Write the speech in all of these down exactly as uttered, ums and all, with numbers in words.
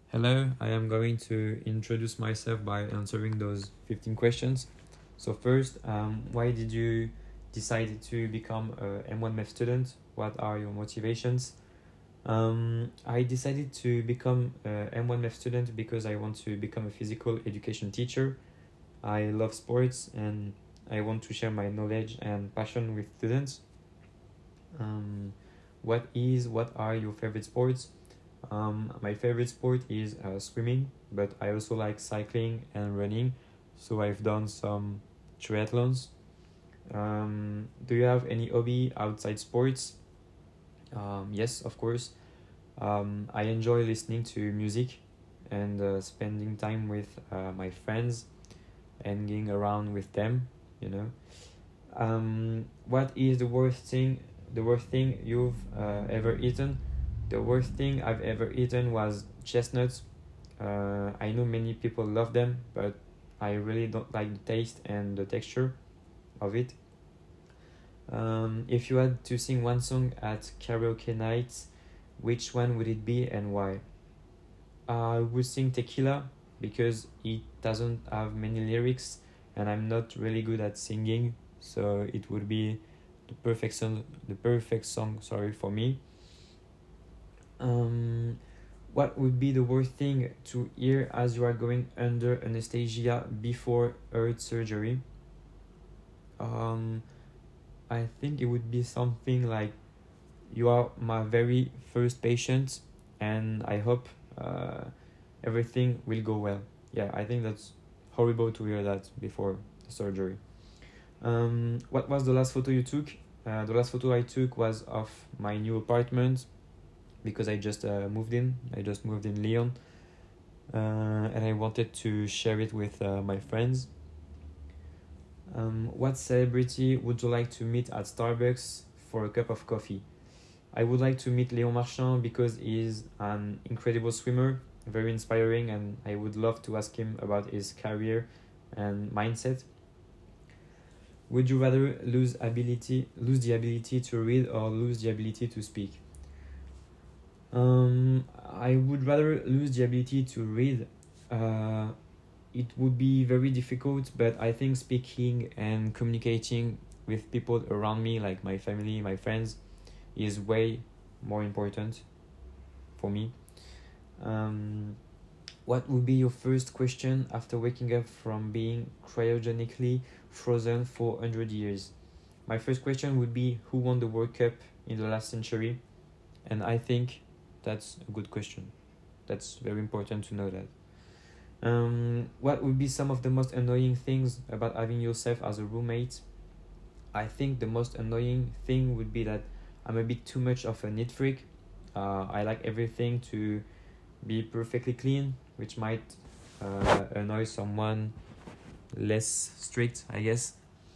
Hello, I am going to introduce myself by answering those fifteen questions. So first, um, why did you decide to become a M one Math student? What are your motivations? Um, I decided to become a M one Math student because I want to become a physical education teacher. I love sports and I want to share my knowledge and passion with students. Um, what is, what are your favorite sports? Um, my favorite sport is uh, swimming, but I also like cycling and running, so I've done some triathlons. Um, do you have any hobby outside sports? Um, yes, of course. Um, I enjoy listening to music and uh, spending time with uh, my friends, hanging around with them, you know. Um, what is the worst thing, the worst thing you've uh, ever eaten? The worst thing I've ever eaten was chestnuts. Uh, I know many people love them, but I really don't like the taste and the texture of it. Um, if you had to sing one song at karaoke nights, which one would it be and why? I would sing Tequila because it doesn't have many lyrics and I'm not really good at singing, so it would be the perfect song, the perfect song, sorry, for me. Um, what would be the worst thing to hear as you are going under anesthesia before heart surgery? Um, I think it would be something like, you are my very first patient and I hope uh, everything will go well. Yeah, I think that's horrible to hear that before the surgery. Um, what was the last photo you took? Uh, the last photo I took was of my new apartment because I just uh, moved in. I just moved in Lyon. Uh, and I wanted to share it with uh, my friends. Um, what celebrity would you like to meet at Starbucks for a cup of coffee? I would like to meet Léon Marchand because he's an incredible swimmer, very inspiring, and I would love to ask him about his career and mindset. Would you rather lose ability, lose the ability to read or lose the ability to speak? Um, I would rather lose the ability to read. Uh, it would be very difficult, but I think speaking and communicating with people around me, like my family, my friends, is way more important for me. Um, what would be your first question after waking up from being cryogenically frozen for one hundred years? My first question would be, who won the World Cup in the last century? And I think that's a good question. That's very important to know that. Um, what would be some of the most annoying things about having yourself as a roommate? I think the most annoying thing would be that I'm a bit too much of a neat freak. Uh, I like everything to be perfectly clean, which might uh, annoy someone less strict, I guess.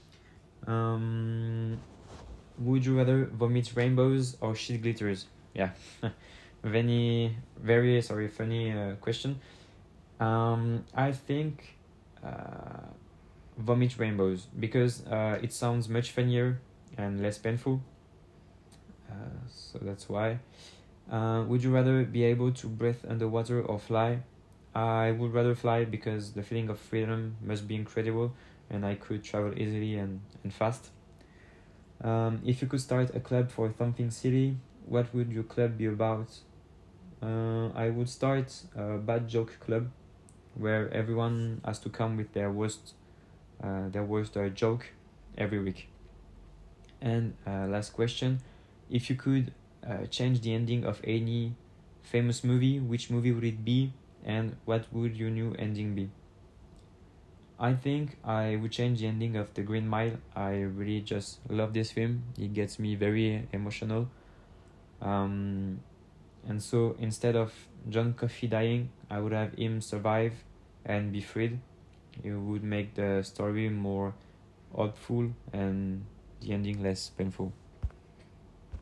Um, would you rather vomit rainbows or shit glitters? Yeah, very, very sorry, funny uh, question. Um, I think uh, vomit rainbows because uh, it sounds much funnier and less painful. Uh, so that's why. Uh, would you rather be able to breathe underwater or fly? I would rather fly because the feeling of freedom must be incredible and I could travel easily and, and fast. Um, if you could start a club for something silly, what would your club be about? Uh, I would start a bad joke club where everyone has to come with their worst, uh, their worst uh, joke every week. And uh, last question, if you could uh, change the ending of any famous movie, which movie would it be, and what would your new ending be? I think I would change the ending of The Green Mile. I really just love this film. It gets me very emotional. Um, and so instead of John Coffey dying, I would have him survive and be freed. It would make the story more hopeful and the ending less painful.